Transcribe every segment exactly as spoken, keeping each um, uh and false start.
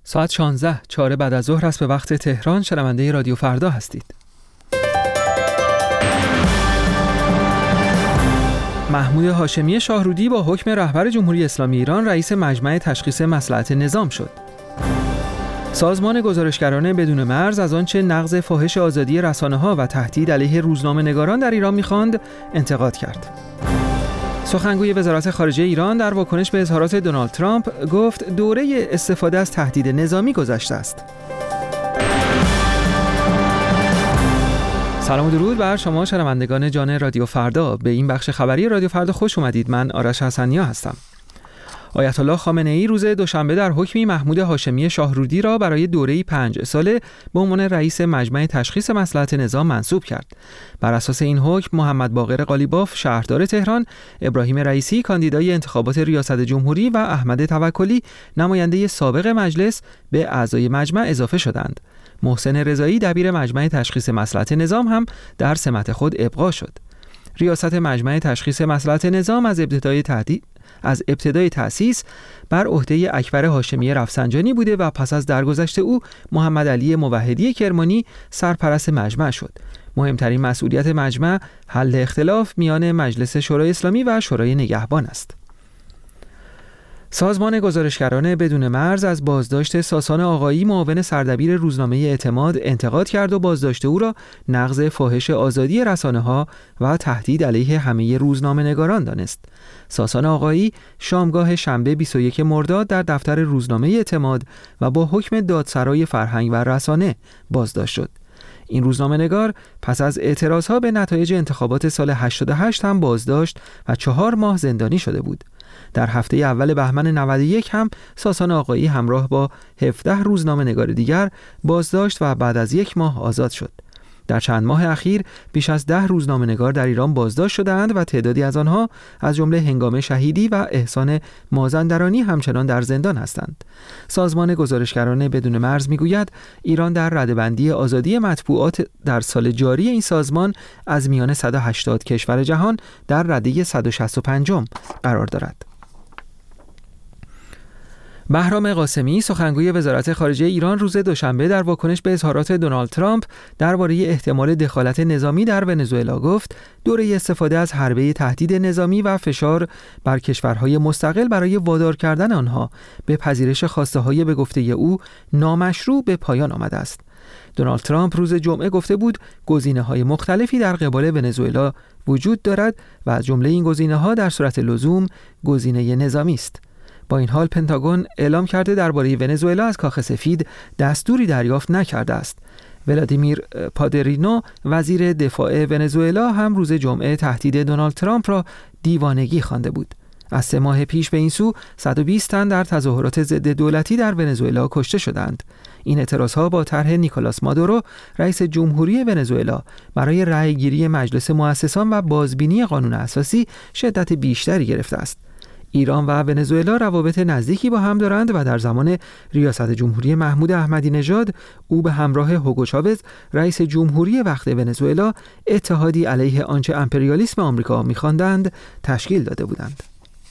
ساعت شانزده چهار بعد از ظهر است به وقت تهران. شنونده رادیو فردا هستید. محمود هاشمی شاهرودی با حکم رهبر جمهوری اسلامی ایران رئیس مجمع تشخیص مصلحت نظام شد. سازمان گزارشگران بدون مرز از آنچه نقض فاحش آزادی رسانه‌ها و تهدید علیه روزنامه‌نگاران در ایران می‌خواند انتقاد کرد. سخنگوی وزارت خارجه ایران در واکنش به اظهارات دونالد ترامپ گفت دوره استفاده از تهدید نظامی گذشته است. سلام و درود بر شما شنوندگان جان رادیو فردا. به این بخش خبری رادیو فردا خوش اومدید. من آرش حسنیا هستم. آیت الله خامنه ای روز دوشنبه در حکمی محمود هاشمی شاهرودی را برای دوره‌ای پنج ساله به عنوان رئیس مجمع تشخیص مصلحت نظام منصوب کرد. بر اساس این حکم محمد باقر قالیباف شهردار تهران، ابراهیم رئیسی کاندیدای انتخابات ریاست جمهوری و احمد توکلی نماینده سابق مجلس به اعضای مجمع اضافه شدند. محسن رضایی دبیر مجمع تشخیص مصلحت نظام هم در سمت خود ابقا شد. ریاست مجمع تشخیص مصلحت نظام از ابتدای تهدید از ابتدای تأسیس بر عهده اکبر هاشمی رفسنجانی بوده و پس از درگذشت او محمد علی موحدی کرمانی سرپرست مجمع شد. مهمترین مسئولیت مجمع حل اختلاف میان مجلس شورای اسلامی و شورای نگهبان است. سازمان گزارشگران بدون مرز از بازداشت ساسان آقایی معاون سردبیر روزنامه اعتماد انتقاد کرد و بازداشت او را نقض فاحش آزادی رسانه‌ها و تهدید علیه همه روزنامه‌نگاران دانست. ساسان آقایی شامگاه شنبه بیست و یکم مرداد در دفتر روزنامه اعتماد و با حکم دادسرای فرهنگ و رسانه بازداشت شد. این روزنامه‌نگار پس از اعتراضها به نتایج انتخابات سال هشتاد و هشت هم بازداشت و چهار ماه زندانی شده بود. در هفته اول بهمن نود و یک هم ساسان آقایی همراه با هفده روزنامه‌نگار دیگر بازداشت و بعد از یک ماه آزاد شد. در چند ماه اخیر بیش از ده روزنامه‌نگار در ایران بازداشت شدند و تعدادی از آنها از جمله هنگامه شهیدی و احسان مازندرانی همچنان در زندان هستند. سازمان گزارشگران بدون مرز میگوید ایران در رده‌بندی آزادی مطبوعات در سال جاری این سازمان از میان صد و هشتاد کشور جهان در رده صد و شصت و پنجم قرار دارد. بهرام قاسمی سخنگوی وزارت خارجه ایران روز دوشنبه در واکنش به اظهارات دونالد ترامپ درباره احتمال دخالت نظامی در ونزوئلا گفت دوره استفاده از حربه تهدید نظامی و فشار بر کشورهای مستقل برای وادار کردن آنها به پذیرش خواسته‌های به گفته او نامشروع به پایان آمده است. دونالد ترامپ روز جمعه گفته بود گزینه‌های مختلفی در قبال ونزوئلا وجود دارد و از جمله این گزینه‌ها در صورت لزوم گزینه نظامی است. با این حال پنتاگون اعلام کرده درباره ونزوئلا از کاخ سفید دستوری دریافت نکرده است. ولادیمیر پادرینو وزیر دفاع ونزوئلا هم روز جمعه تهدید دونالد ترامپ را دیوانگی خوانده بود. از سه ماه پیش به این سو صد و بیست تن در تظاهرات ضد دولتی در ونزوئلا کشته شدند. این اعتراضها با طرح نیکولاس مادورو رئیس جمهوری ونزوئلا برای رأی‌گیری مجلس مؤسسان و بازبینی قانون اساسی شدت بیشتری گرفته است. ایران و ونزوئلا روابط نزدیکی با هم دارند و در زمان ریاست جمهوری محمود احمدی نژاد او به همراه هوگو چاوز رئیس جمهوری وقت ونزوئلا اتحادی علیه آنچه امپریالیسم آمریکا می‌خواندند تشکیل داده بودند.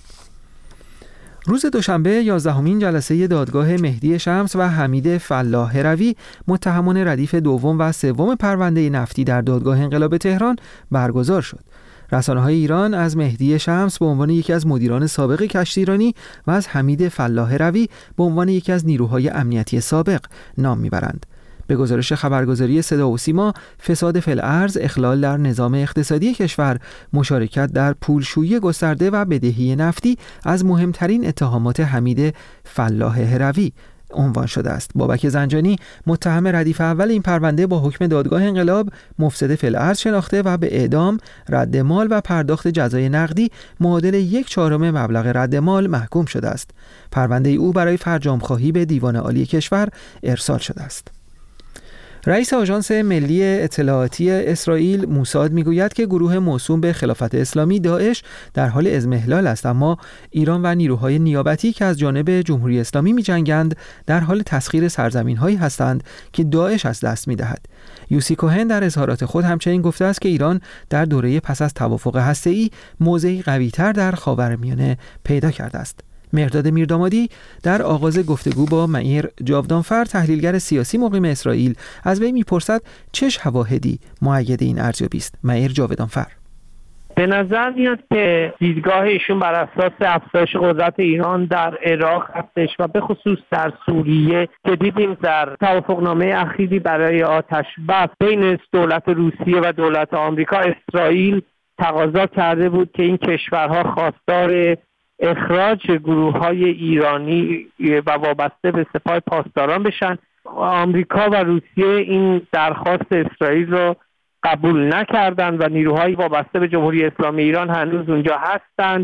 روز دوشنبه یازدهمین جلسه دادگاه مهدی شمس و حمید فلاح هروی متهمان ردیف دوم و سوم پرونده نفتی در دادگاه انقلاب تهران برگزار شد. رسانه‌های ایران از مهدی شمس به عنوان یکی از مدیران سابق کشتیرانی و از حمید فلاح هروی به عنوان یکی از نیروهای امنیتی سابق نام میبرند. به گزارش خبرگزاری صدا و سیما، فساد فی الارض، اخلال در نظام اقتصادی کشور، مشارکت در پولشویی گسترده و بدهی نفتی از مهمترین اتهامات حمید فلاح هروی عنوان شده است. بابک زنجانی متهم ردیف اول این پرونده با حکم دادگاه انقلاب مفسد فی الارض شناخته و به اعدام، رد مال و پرداخت جزای نقدی معادل یک چهارم مبلغ رد مال محکوم شده است. پرونده او برای فرجام‌خواهی به دیوان عالی کشور ارسال شده است. رئیس آژانس ملی اطلاعاتی اسرائیل موساد میگوید که گروه موسوم به خلافت اسلامی داعش در حال اضمحلال است، اما ایران و نیروهای نیابتی که از جانب جمهوری اسلامی می‌جنگند در حال تسخیر سرزمین‌هایی هستند که داعش از دست می‌دهد. یوسی کوهن در اظهارات خود همچنین گفته است که ایران در دوره پس از توافق هسته‌ای موضعی قوی‌تر در خاورمیانه پیدا کرده است. مهرداد میردامادی در آغاز گفتگو با معیر جاودانفر تحلیلگر سیاسی مقیم اسرائیل از وی میپرسد چه شواهدی مؤید این ارزیابی است. معیر جاودانفر: به نظر میاد که دیدگاه ایشون بر اساس افزایش قدرت ایران در عراق هستش و به خصوص در سوریه که دیدیم در توافقنامه اخیری برای آتش بس بین دولت روسیه و دولت آمریکا، اسرائیل تقاضا کرده بود که این کشورها خواستار اخراج گروه‌های ایرانی و وابسته به سپاه پاسداران بشن. آمریکا و روسیه این درخواست اسرائیل رو قبول نکردن و نیروهای وابسته به جمهوری اسلامی ایران هنوز اونجا هستند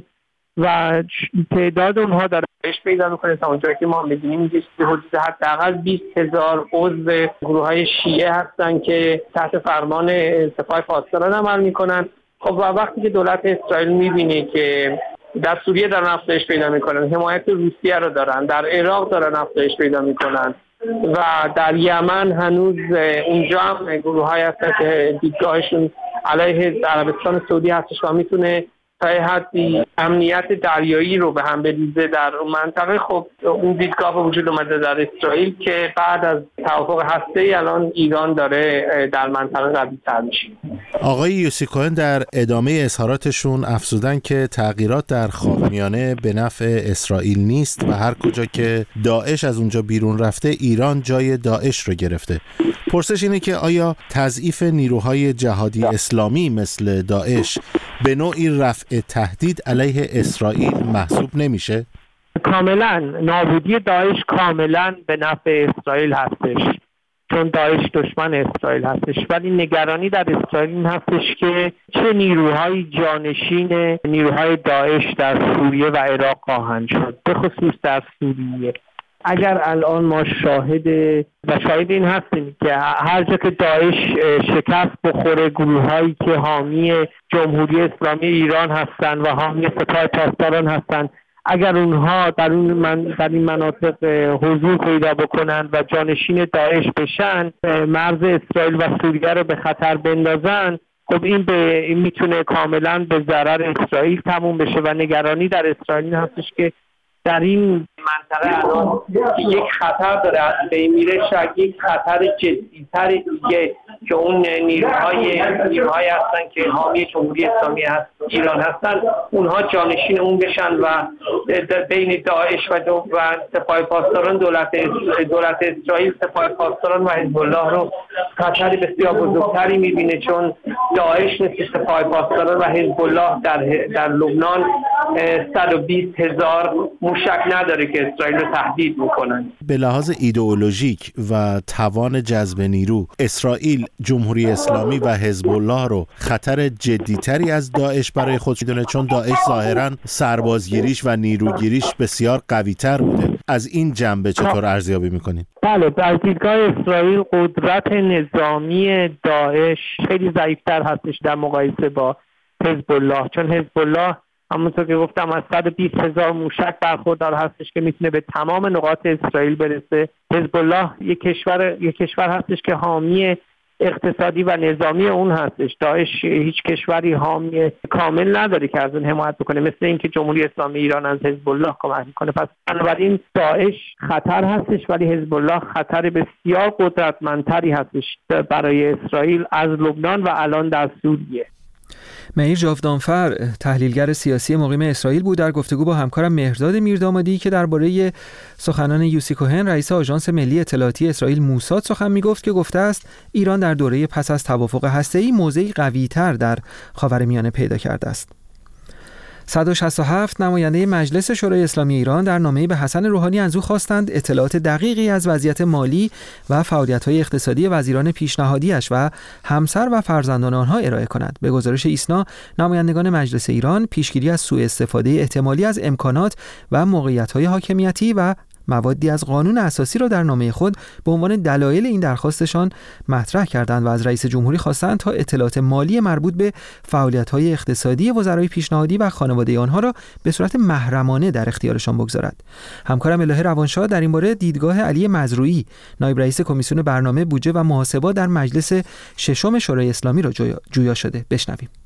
و تعداد اونها داره افزایش پیدا میکنه. تا اونجایی که ما می‌بینیم حدود حداقل بیست هزار عضو گروه‌های شیعه هستن که تحت فرمان سپاه پاسداران عمل میکنن. خب و وقتی که دولت اسرائیل میبینه که در سوریه دارن افزایش پیدا میکنن، حمایت روسیه رو دارن، در عراق دارن افزایش پیدا میکنن و در یمن هنوز اونجا هم گروه‌های هستن که دیدگاهشون علیه عربستان سعودی هستش و میتونه تا حدی امنیت دریایی رو به هم بریزه در اون منطقه. خب اون دیدگاه به وجود اومده در اسرائیل که بعد از توافق هسته‌ای الان ایران داره در منطقه قوی‌تر میشه. آقای یوسی کوهن در ادامه اظهاراتشون افزودن که تغییرات در خاورمیانه به نفع اسرائیل نیست و هر کجا که داعش از اونجا بیرون رفته ایران جای داعش رو گرفته. پرسش اینه که آیا تضعیف نیروهای جهادی اسلامی مثل داعش به نوعی رفع تهدید علیه اسرائیل محسوب نمیشه؟ کاملا نابودی داعش کاملا به نفع اسرائیل هستش، چون داعش دشمن اسرائیل هستش. ولی نگرانی در اسرائیل این هستش که چه نیروهای جانشین نیروهای داعش در سوریه و عراق خواهند شد، به خصوص در سوریه. اگر الان ما شاهد و شاهد این هستیم که هر جا که داعش شکست بخوره، گروه‌هایی که حامی جمهوری اسلامی ایران هستند و حامی سپاه پاسداران هستند، اگر اونها در اون من در این مناطق حضور پیدا بکنن و جانشین داعش بشن، مرز اسرائیل و سوریه رو به خطر بندازن، خب این به این میتونه کاملا به ضرر اسرائیل تموم بشه و نگرانی در اسرائیل هستش که در این منطقه الان یک خطر داره از بین میره، شاید یک خطر جدی‌تر دیگه که اون نیروهای نیروهای هستن که حامی جمهوری اسلامی هست ایران هستن، اونها جانشین اون بشن و بین داعش و و سپاه پاسداران دولت دولت اسرائیل سپاه پاسداران و حزب الله رو خطری بسیار بزرگتری میبینه، چون داعش مثل سپاه پاسداران و حزب الله در در لبنان صد و بیست هزار موشک نداره که اسرائیل رو تهدید میکنن. به لحاظ ایدئولوژیک و توان جذب نیرو، اسرائیل جمهوری اسلامی و حزب الله رو خطر جدیتری از داعش برای خود میدونه، چون داعش ظاهراً سربازگیریش و نیروگیریش بسیار قوی‌تر بوده. از این جنبه چطور ارزیابی میکنید؟ بله، در دیدگاه اسرائیل قدرت نظامی داعش خیلی ضعیف‌تر هستش در مقایسه با حزب الله، چون حزب الله همونطور که گفتم از صد و بیست هزار موشک برخوردار هستش که میتونه به تمام نقاط اسرائیل برسه. حزب الله یک کشور یک کشور هستش که حامی اقتصادی و نظامی اون هستش. داعش هیچ کشوری حامی کامل نداره که از اون حمایت بکنه، مثل اینکه جمهوری اسلامی ایران از حزب الله کمک میکنه. پس بنابراین داعش خطر هستش، ولی حزب الله خطر بسیار قدرتمندتری هستش برای اسرائیل از لبنان و الان در سوریه. معیر جاودانفر تحلیلگر سیاسی مقیم اسرائیل بود در گفتگو با همکارم مهرداد میردامادی که درباره سخنان یوسی کوهن رئیس آژانس ملی اطلاعاتی اسرائیل موساد سخن میگفت که گفته است ایران در دوره پس از توافق هسته‌ای موضعی قوی‌تر در خاورمیانه پیدا کرده است. صد و شصت و هفت نماینده مجلس شورای اسلامی ایران در نامه‌ای به حسن روحانی از او خواستند اطلاعات دقیقی از وضعیت مالی و فعالیت‌های اقتصادی وزیران پیشنهادی‌اش و همسر و فرزندان آنها ارائه کند. به گزارش ایسنا، نمایندگان مجلس ایران پیشگیری از سوء استفاده احتمالی از امکانات و موقعیت‌های حاکمیتی و موادی از قانون اساسی را در نامه خود به عنوان دلایل این درخواستشان مطرح کردند و از رئیس جمهوری خواستند تا اطلاعات مالی مربوط به فعالیت‌های اقتصادی وزرای پیشنهادی و خانواده آنها را به صورت محرمانه در اختیارشان بگذارد. همکارم الهه روانشاه در این باره دیدگاه علی مزروعی، نایب رئیس کمیسیون برنامه، بودجه و محاسبات در مجلس ششم شورای اسلامی را جویا شده. بشنویم.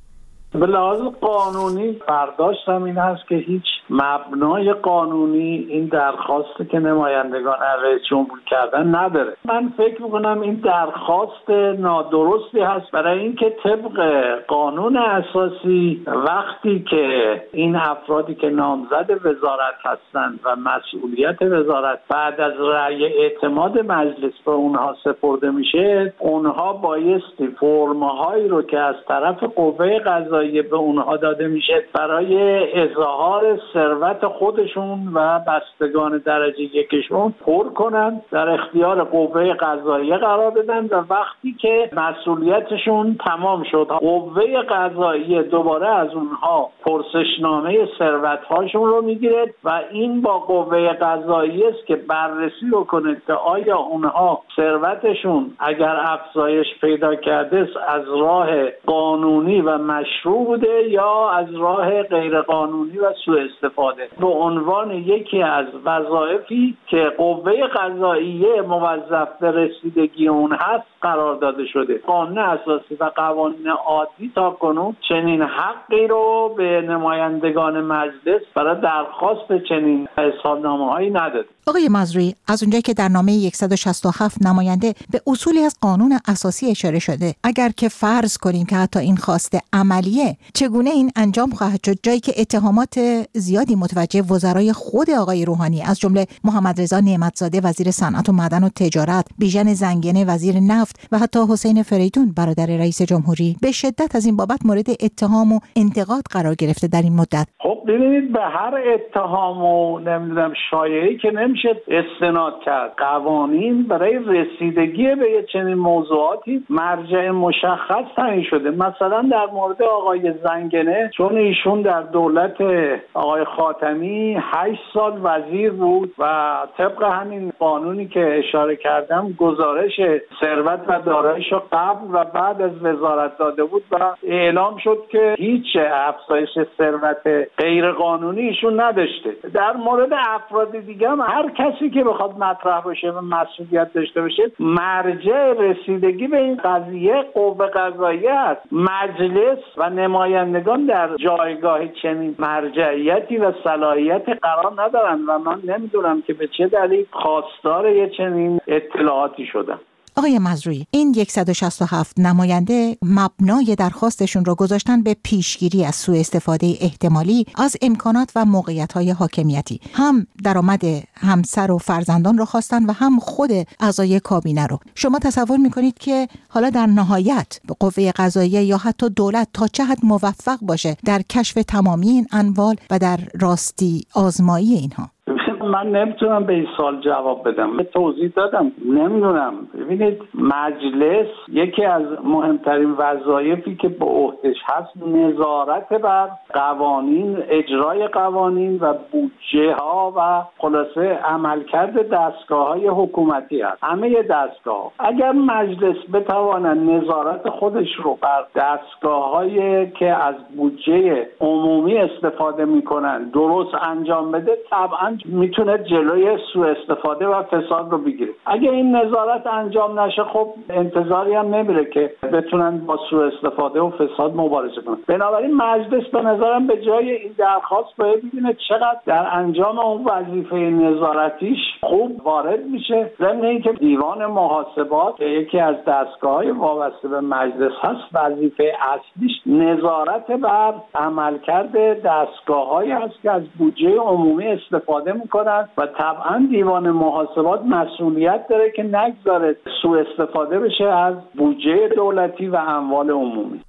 به لحاظ قانونی برداشتم این هست که هیچ مبنای قانونی این درخواستی که نمایندگان رئیس جمهور کردن نداره. من فکر میکنم این درخواست نادرستی هست، برای اینکه طبق قانون اساسی وقتی که این افرادی که نامزد وزارت هستند و مسئولیت وزارت بعد از رأی اعتماد مجلس به اونها سپرده میشه، اونها بایستی فرم‌هایی رو که از طرف قوه قضاییه به اونها داده میشه برای اظهار ثروت خودشون و بستگان درجه یکشون پر کنن، در اختیار قوه قضاییه قرار بدن و وقتی که مسئولیتشون تمام شد قوه قضاییه دوباره از اونها پرسشنامه ثروت‌هاشون رو میگیره و این با قوه قضاییه است که بررسی رو کنه که آیا اونها ثروتشون اگر افزایش پیدا کرده از راه قانونی و مشروع بوده یا از راه غیر قانونی و سوء استفاده. به عنوان یکی از وظایفی که قوه قضاییه موظف به رسیدگی اون هست قرار داده شده. قانون اساسی و قوانین عادی تا کنون چنین حقی رو به نمایندگان مجلس برای درخواست چنین اظهارنامه‌هایی نداده. آقای مزروعی، از اونجایی که در نامه صد و شصت و هفت نماینده به اصولی از قانون اساسی اشاره شده، اگر که فرض کنیم که حتی این خواسته عملیه، چگونه این انجام خواهد شد جایی که اتهامات زیادی متوجه وزرای خود آقای روحانی از جمله محمد رضا نعمتزاده وزیر صنعت و معدن و تجارت، بیژن زنگنه وزیر نفت و حتی حسین فریدون برادر رئیس جمهوری به شدت از این بابت مورد اتهام و انتقاد قرار گرفته در این مدت؟ خب ببینید، به هر اتهام و نمیدونم شایعه‌ای که نمیشه استناد کرد. قوانین برای رسیدگی به چنین موضوعاتی مرجع مشخص تعیین شده. مثلا در مورد آقای زنگنه، چون ایشون در دولت آقای خاتمی هشت سال وزیر بود و طبق همین قانونی که اشاره کردم گزارش ثروت و داراییش قبل و بعد از وزارت داده بود و اعلام شد که هیچ افزایش ثروت غیر قانونی ایشون نداشته. در مورد افراد دیگه هم هر کسی که بخواد مطرح بشه و مسئولیت داشته باشه، مرجع رسیدگی به این قضیه قوه قضاییه است. مجلس و نمایندگان در جایگاه چنین مرجعیتی و صلاحیتی قرار ندارند و من نمیدونم که به چه دلیل خواستار یه چنین اطلاعاتی شدن. آقای مزروعی، این صد و شصت و هفت نماینده مبنای درخواستشون رو گذاشتن به پیشگیری از سوء استفاده احتمالی از امکانات و موقعیت‌های حاکمیتی. هم درآمد همسر و فرزندان رو خواستن و هم خود اعضای کابینه رو. شما تصور می‌کنید که حالا در نهایت به قوه قضاییه یا حتی دولت تا چه حد موفق باشه در کشف تمامی این اموال و در راستی آزمایی اینها؟ من نمیتونم به این سوال جواب بدم. من توضیح دادم. نمیدونم. ببینید، مجلس یکی از مهمترین وظایفی که به عهدهش هست نظارت بر قوانین، اجرای قوانین و بودجه ها و خلاصه عملکرد دستگاه های حکومتی هست. همه دستگاه. اگر مجلس بتواند نظارت خودش رو بر دستگاه هایی که از بودجه عمومی استفاده میکنن درست انجام بده، طبعا میتونه جلوی سوء استفاده و فساد رو بگیره. اگه این نظارت انجام نشه، خب انتظاری هم نمیره که بتونن با سوء استفاده و فساد مبارزه کنن. بنابراین مجلس به نظرم به جای این درخواست باید ببینه چقدر در انجام اون وظیفه نظارتیش خوب وارد میشه. ضمن اینکه دیوان محاسبات که یکی از دستگاه‌های وابسته به مجلس هست، وظیفه اصلیش نظارت بر عملکرد دستگاه‌هایی هست که از بودجه عمومی استفاده میکنن و طبعا دیوان محاسبات مسئولیت داره که نگذاره سوء استفاده بشه از بودجه دولتی و اموال عمومی.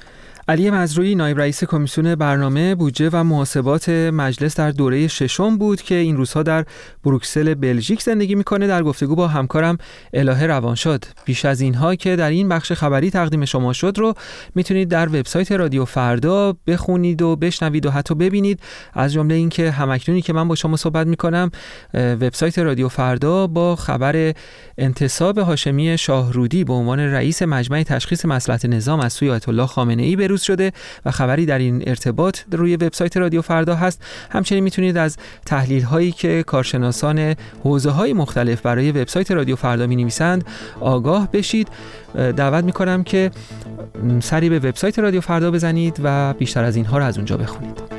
علی مزروعی، نایب رئیس کمیسیون برنامه، بودجه و محاسبات مجلس در دوره ششم بود که این روزها در بروکسل بلژیک زندگی میکنه، در گفتگو با همکارم الهه روانشاد. بیش از اینها که در این بخش خبری تقدیم شما شد رو میتونید در وبسایت رادیو فردا بخونید و بشنوید و حتی ببینید. از جمله این که همکنونی که من با شما صحبت میکنم، وبسایت رادیو فردا با خبر انتصاب هاشمی شاهرودی به عنوان رئیس مجمع تشخیص مصلحت نظام از سوی آیت الله خامنه ای به بروز شده و خبری در این ارتباط روی وبسایت رادیو فردا هست. همچنین میتونید از تحلیل هایی که کارشناسان حوزه های مختلف برای وبسایت رادیو فردا می‌نویسند آگاه بشید. دعوت می‌کنم که سری به وبسایت رادیو فردا بزنید و بیشتر از اینها رو از اونجا بخونید.